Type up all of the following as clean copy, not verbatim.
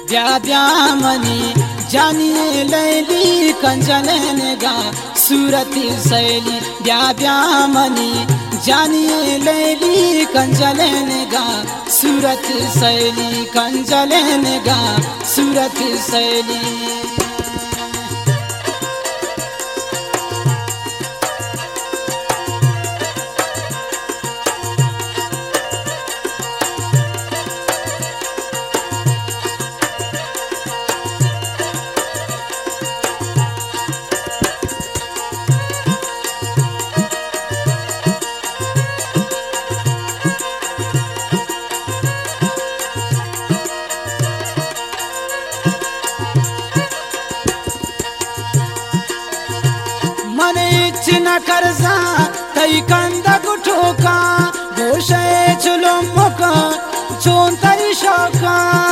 ब्या ब्या मनी जानिए लैली कंजलन गा सूरती सैली ब्या ब्या मनी जानिए लैली कंजलन गा सूरत सैली कंजलन गा सूरत सैली। न करजा तई कंदा गुठोका गोशे चलो मोका चोन तई शोका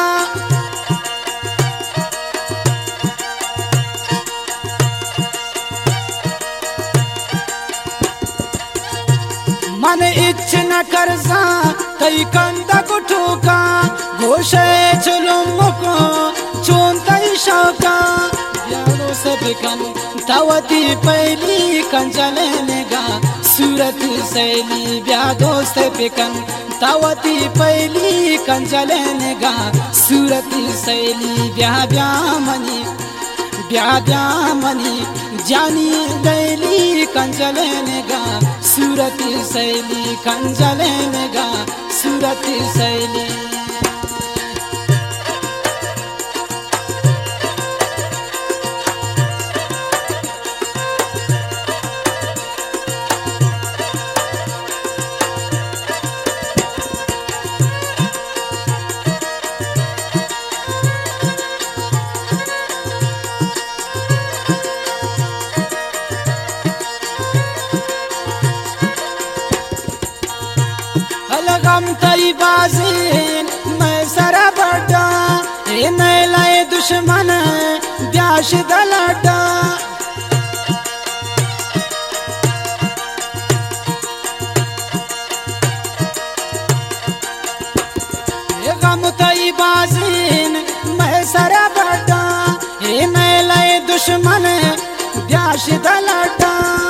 मन इच्छ न करजा तई कंदा गुठोका गोशे चलो मोका चोन तई शोका यारो से बिकन तावती पहली कंजलन गा सूरत सैली ब्या दोस्त बिकन तावती पहली कंजलन गा सूरत सैली ब्या ब्या मनी जानी लैली कंजलन गा सूरत सैली कंजलन गा सूरत सैली। गम तई बाजीन मैं सरा बड़ा ए नए लाए दुश्मन ब्याश दलड़ा गम तई बाजीन मैं सरा बड़ा ए नए लाए दुश्मन ब्याश दलड़ा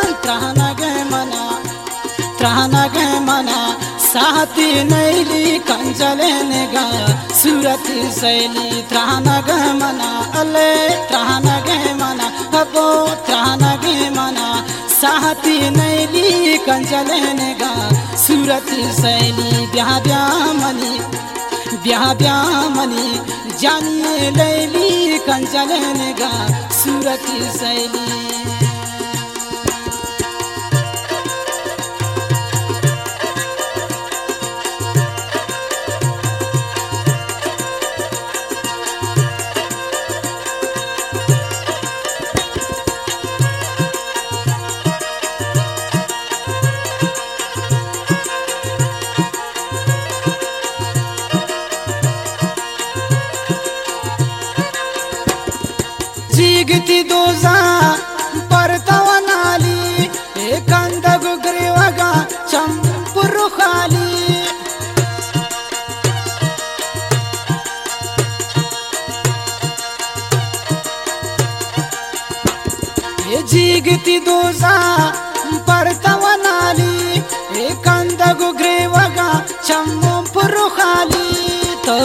त्राहना गे मना साथी नैली कंजलन गा सूरत सैली त्राहना गे मना अले त्राहना गे मना हबो त्राहना गे मना साथी नैली कंजलन गा सूरत सैली ब्या ब्या मनी जानिए लैली कंजलन गा सूरत सैली। जीगती दोजा परतवनाली एकांद गुगरेवगा चंपुरु खाली जीगती दोजा परतवनाली एकांद गुगरेवगा चंपुरु खाली तो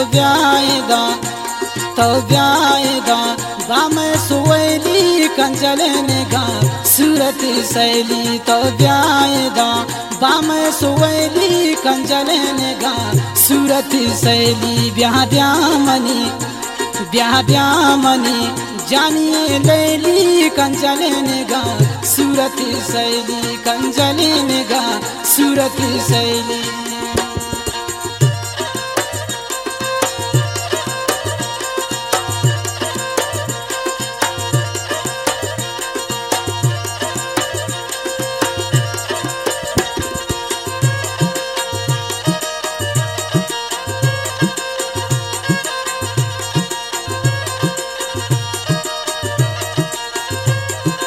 ब्यायदा बाम सुवैली कंजलन गा सूरत सैली तो ब्यायदा बाम सुवैली कंजलन गा सूरत सैली ब्या ब्या मनी जानिए लैली कंजलन गा सूरत सैली कंजलन गा सूरत सैली।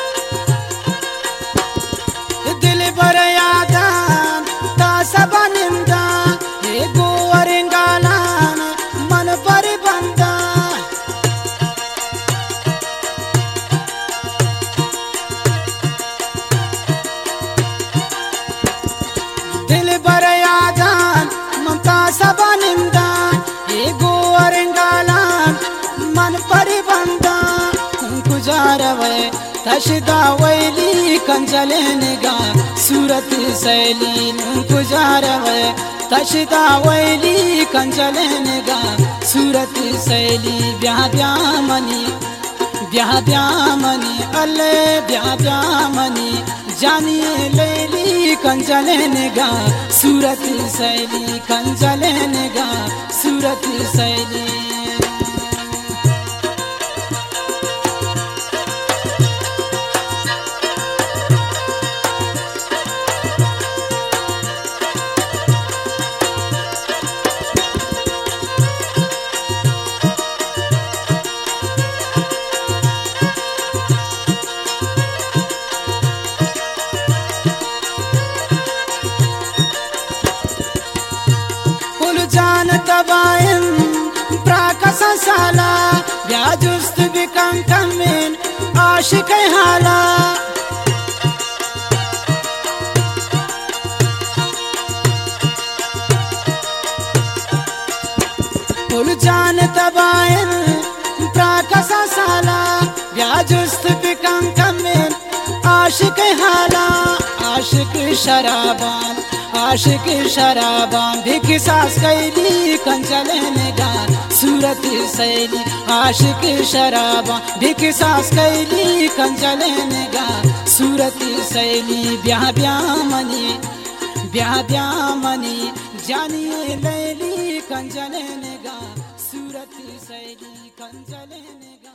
दिल बर यादान ता सबन वैली कंजलेने गा सूरत शैली गुजारवे तशदा वैली कंजलेने गा सूरत शैली ब्याह ब्याह मनी अल्ले ब्याह मनी जानिए लैली कंजलेने गा सूरत शैली कंजलेने गा सूरत शैली जान तबाइन प्राकस साला ब्याजुस्त बिकम कमिन आशिक हाला कुल जान तबाइन प्राकस साला ब्याजुस्त बिकम कमिन आशिक हाला आशिक शराबान भिक सास कैली कंजलेने गा सूरत शैली आशिक शराबान भिक सास कैली कंजलेने गा सूरत शैली ब्याह ब्याह मनी जानिए लैली कंजलेने गा सूरत शैली कंजलेने गा।